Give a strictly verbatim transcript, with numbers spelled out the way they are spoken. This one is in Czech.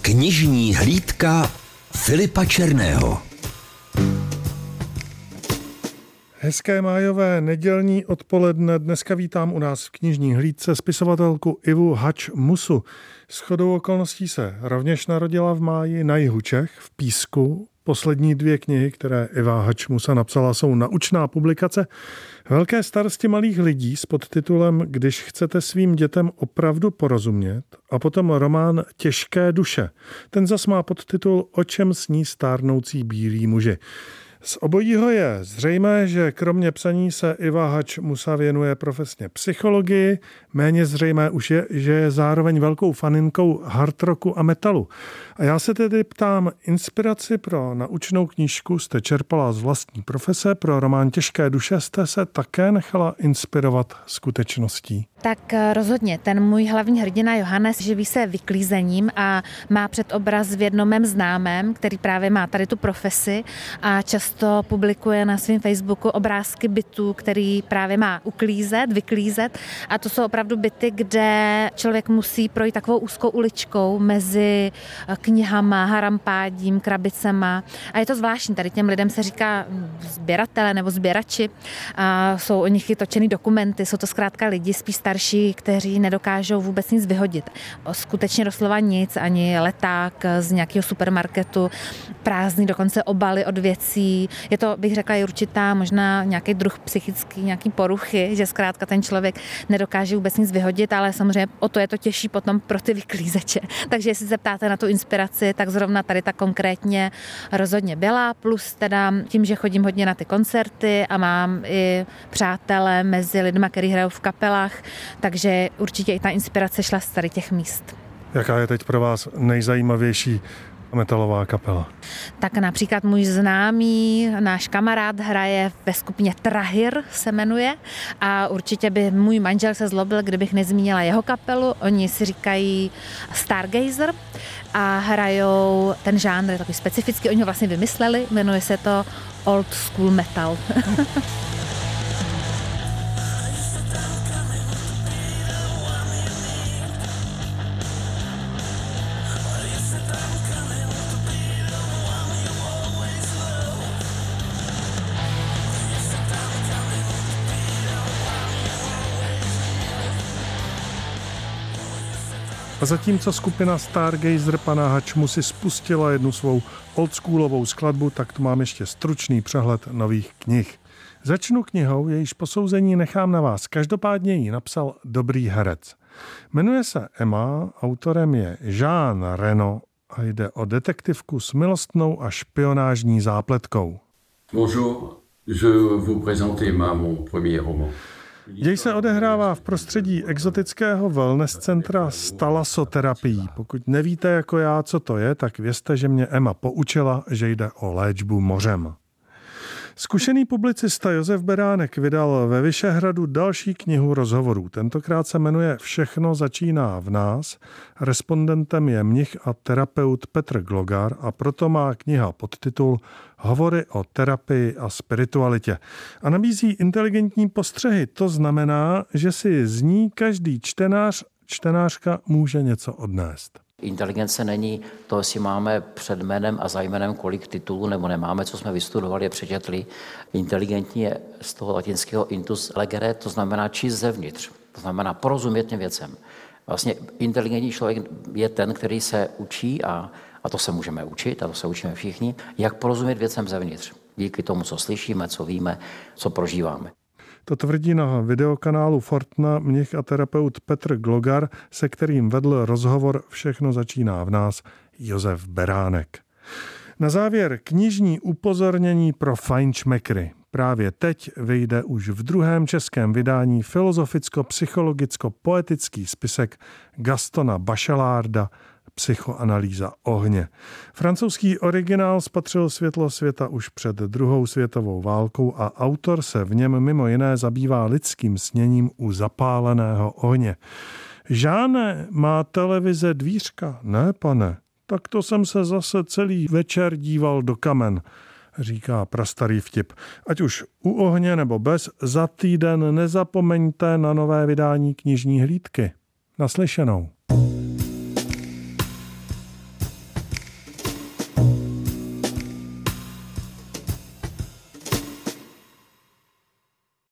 Knižní hlídka Filipa Černého. Hezké májové nedělní odpoledne. Dneska vítám u nás v knižní hlídce spisovatelku Ivu Hač-Musu. Shodou okolností se rovněž narodila v máji na jihu Čech, v Písku. Poslední dvě knihy, které Iva Hač-Musa napsala, jsou naučná publikace Velké starosti malých lidí s podtitulem Když chcete svým dětem opravdu porozumět a potom román Těžké duše. Ten zas má podtitul O čem sní stárnoucí bílí muži. Z obojího je zřejmé, že kromě psaní se Iva Hač-Musa věnuje profesně psychologii. Méně zřejmé už je, že je zároveň velkou faninkou hard rocku a metalu. A já se tedy ptám, inspiraci pro naučnou knížku jste čerpala z vlastní profese, pro román Těžké duše jste se také nechala inspirovat skutečností? Tak rozhodně. Ten můj hlavní hrdina Johannes živí se vyklízením a má před obraz v jednom mém známém, který právě má tady tu profesi a často publikuje na svém Facebooku obrázky bytů, který právě má uklízet, vyklízet. A to jsou opravdu byty, kde člověk musí projít takovou úzkou uličkou mezi knihama, harampádím, krabicema. A je to zvláštní. Tady těm lidem se říká sběratele nebo sběrači. A jsou o nich točený dokumenty. Jsou to zkrátka lidi spíš starší, kteří nedokážou vůbec nic vyhodit. Skutečně doslova nic, ani leták z nějakého supermarketu, prázdný dokonce obaly od věcí. Je to, bych řekla, i určitá možná nějaký druh psychický, nějaký poruchy, že zkrátka ten člověk nedokáže vůbec nic vyhodit, ale samozřejmě o to je to těžší potom pro ty vyklízeče. Takže jestli se ptáte na tu inspiraci, tak zrovna tady ta konkrétně rozhodně byla, plus teda tím, že chodím hodně na ty koncerty a mám i přátele mezi lidmi, kteří hrajou v kapelách, takže určitě i ta inspirace šla z tady těch míst. Jaká je teď pro vás nejzajímavější metalová kapela? Tak například můj známý, náš kamarád hraje ve skupině Trahir, se jmenuje, a určitě by můj manžel se zlobil, kdybych nezmínila jeho kapelu. Oni si říkají Stargazer a hrajou ten žánr takový specifický, oni ho vlastně vymysleli, jmenuje se to Old School Metal. A zatímco skupina Stargazer pana Hač-Musy spustila jednu svou oldschoolovou skladbu, tak tu mám ještě stručný přehled nových knih. Začnu knihou, jejíž posouzení nechám na vás. Každopádně ji napsal dobrý herec. Jmenuje se Emma, autorem je Jean Reno a jde o detektivku s milostnou a špionážní zápletkou. Bonjour, je vous présente Emma, mon premier roman. Děj se odehrává v prostředí exotického wellness centra s talasoterapií. Pokud nevíte jako já, co to je, tak vězte, že mě Emma poučila, že jde o léčbu mořem. Zkušený publicista Josef Beránek vydal ve Vyšehradu další knihu rozhovorů. Tentokrát se jmenuje Všechno začíná v nás. Respondentem je mnich a terapeut Petr Glogar a proto má kniha podtitul Hovory o terapii a spiritualitě. A nabízí inteligentní postřehy. To znamená, že si z ní každý čtenář, čtenářka může něco odnést. Inteligence není to, jestli máme před jménem a za jménem kolik titulů nebo nemáme, co jsme vystudovali a přečetli. Inteligentní je z toho latinského intus legere, to znamená číst zevnitř, to znamená porozumět těm věcem. Vlastně inteligentní člověk je ten, který se učí, a, a to se můžeme učit, a to se učíme všichni, jak porozumět věcem zevnitř. Díky tomu, co slyšíme, co víme, co prožíváme. To tvrdí na videokanálu Fortna mnich a terapeut Petr Glogar, se kterým vedl rozhovor Všechno začíná v nás Josef Beránek. Na závěr knižní upozornění pro fajnšmekry. Právě teď vyjde už v druhém českém vydání filozoficko-psychologicko-poetický spisek Gastona Bachelarda Psychoanalýza ohně. Francouzský originál spatřil světlo světa už před druhou světovou válkou a autor se v něm mimo jiné zabývá lidským sněním u zapáleného ohně. Žáne, má televize dvířka? Ne, pane. Tak to jsem se zase celý večer díval do kamen, říká prastarý vtip. Ať už u ohně nebo bez, za týden nezapomeňte na nové vydání knižní hlídky. Naslyšenou.